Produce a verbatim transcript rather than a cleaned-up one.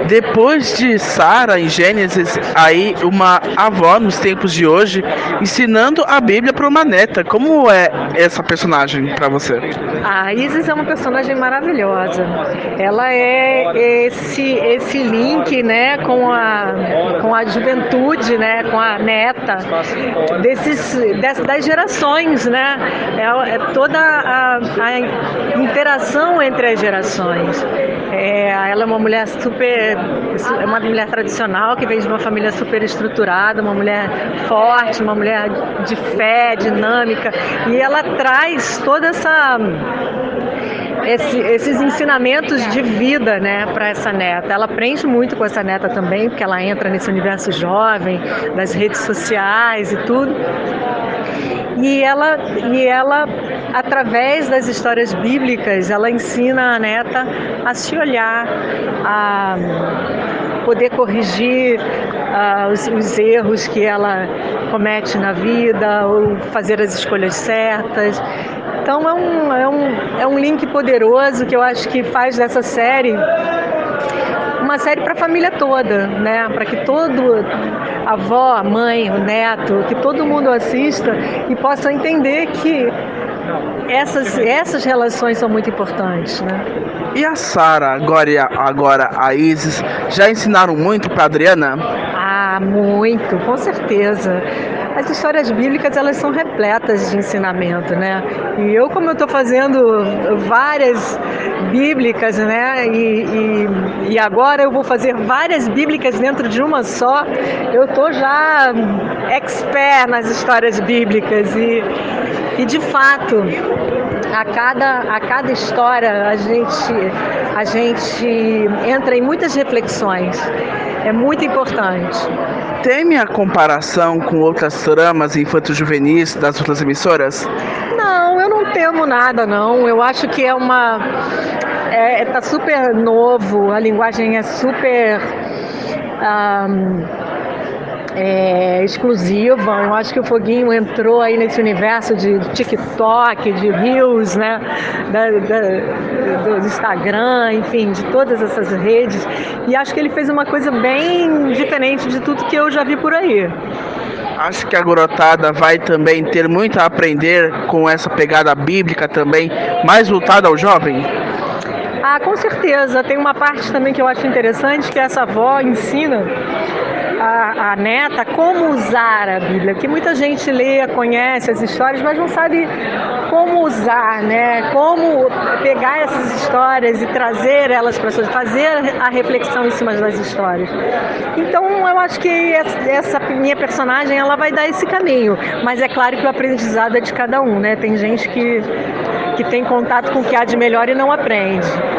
Depois de Sara em Gênesis, aí uma avó nos tempos de hoje ensinando a Bíblia para uma neta. Como é essa personagem para você? A Isis é uma personagem maravilhosa. Ela é esse esse link, né, com a com a juventude, né, com a neta desses das, das gerações, né? É, é toda a, a interação entre as gerações. É, ela é uma mulher super, é uma mulher tradicional que vem de uma família super estruturada, uma mulher forte, uma mulher de fé, dinâmica, e ela traz toda essa Esse, esses ensinamentos de vida, né, para essa neta. Ela aprende muito com essa neta também, porque ela entra nesse universo jovem, das redes sociais e tudo. E ela, e ela, através das histórias bíblicas, ela ensina a neta a se olhar, a poder corrigir uh, os, os erros que ela comete na vida, ou fazer as escolhas certas. Então é um, é, um, é um link poderoso que eu acho que faz dessa série uma série para a família toda, né? Para que todo, a avó, a mãe, o neto, que todo mundo assista e possa entender que essas, essas relações são muito importantes, né? E a Sara, agora, e a- agora a Isis, já ensinaram muito para Adriana? Ah, muito, com certeza. As histórias bíblicas, elas são repletas de ensinamento, né? E eu, como eu estou fazendo várias bíblicas, né? E, e, e agora eu vou fazer várias bíblicas dentro de uma só, eu estou já expert nas histórias bíblicas e, e de fato, a cada, a cada história a gente, a gente entra em muitas reflexões. É muito importante. Teme a comparação com outras tramas infanto-juvenis das outras emissoras? Não, eu não temo nada, não. Eu acho que é uma... É, tá super novo, a linguagem é super... Um, É, exclusiva. Eu acho que o Foguinho entrou aí nesse universo de TikTok, de Reels, né, da, da, do Instagram, enfim, de todas essas redes, e acho que ele fez uma coisa bem diferente de tudo que eu já vi por aí. Acho que a garotada vai também ter muito a aprender com essa pegada bíblica também, mais voltada ao jovem? Ah, com certeza. Tem uma parte também que eu acho interessante, que essa avó ensina A, a neta como usar a Bíblia, porque muita gente lê, conhece as histórias, mas não sabe como usar, né? Como pegar essas histórias e trazer elas para suas, fazer a reflexão em cima das histórias. Então eu acho que essa minha personagem, ela vai dar esse caminho, mas é claro que o aprendizado é de cada um, né? Tem gente que, que tem contato com o que há de melhor e não aprende.